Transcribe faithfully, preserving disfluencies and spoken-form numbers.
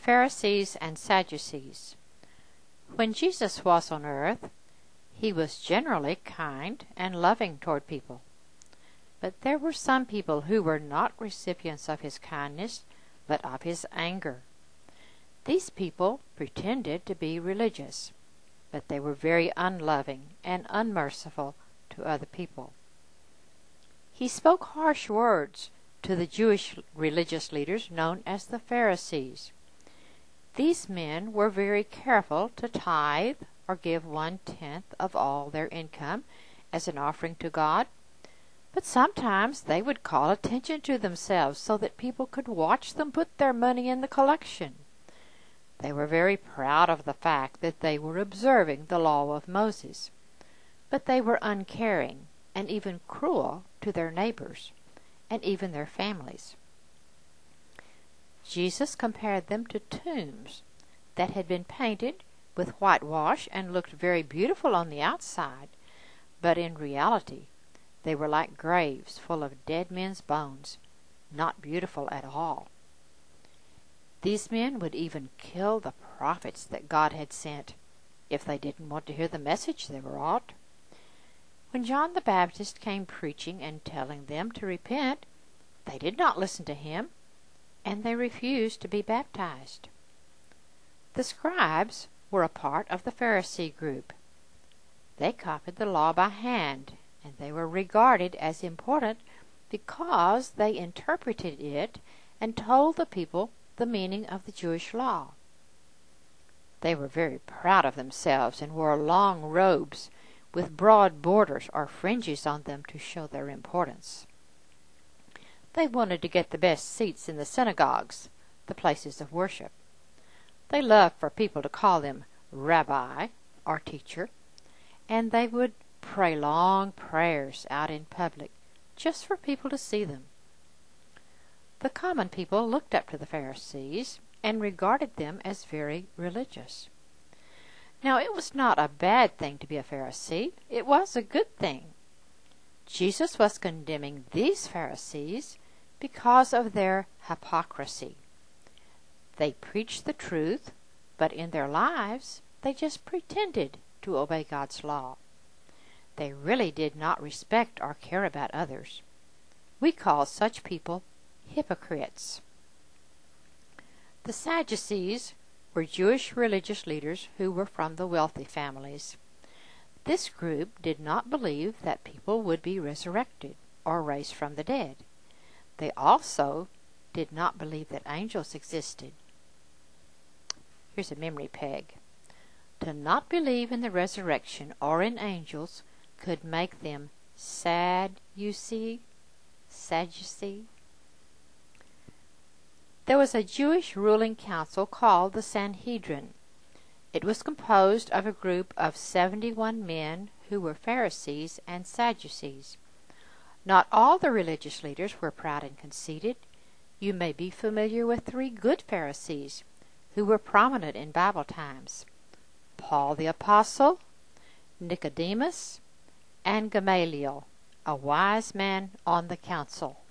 Pharisees and Sadducees. When Jesus was on earth, he was generally kind and loving toward people. But there were some people who were not recipients of his kindness, but of his anger. These people pretended to be religious, but they were very unloving and unmerciful to other people. He spoke harsh words to the Jewish religious leaders known as the Pharisees. These men were very careful to tithe or give one-tenth of all their income as an offering to God, but sometimes they would call attention to themselves so that people could watch them put their money in the collection. They were very proud of the fact that they were observing the law of Moses, but they were uncaring and even cruel to their neighbors and even their families. Jesus compared them to tombs that had been painted with whitewash and looked very beautiful on the outside, but in reality they were like graves full of dead men's bones, not beautiful at all. These men would even kill the prophets that God had sent if they didn't want to hear the message they brought. When John the Baptist came preaching and telling them to repent, they did not listen to him, and they refused to be baptized. The scribes were a part of the Pharisee group. They copied the law by hand, and they were regarded as important because they interpreted it and told the people the meaning of the Jewish law. They were very proud of themselves and wore long robes with broad borders or fringes on them to show their importance. They wanted to get the best seats in the synagogues, the places of worship. They loved for people to call them rabbi or teacher, and they would pray long prayers out in public just for people to see them. The common people looked up to the Pharisees and regarded them as very religious. Now, it was not a bad thing to be a Pharisee. It was a good thing. Jesus was condemning these Pharisees because of their hypocrisy. They preached the truth, but in their lives they just pretended to obey God's law. They really did not respect or care about others. We call such people hypocrites. The Sadducees were Jewish religious leaders who were from the wealthy families. This group did not believe that people would be resurrected or raised from the dead. They also did not believe that angels existed. Here's a memory peg. To not believe in the resurrection or in angels could make them sad, you see? Sad, you see? There was a Jewish ruling council called the Sanhedrin. It was composed of a group of seventy-one men who were Pharisees and Sadducees. Not all the religious leaders were proud and conceited. You may be familiar with three good Pharisees who were prominent in Bible times: Paul the Apostle, Nicodemus, and Gamaliel, a wise man on the council.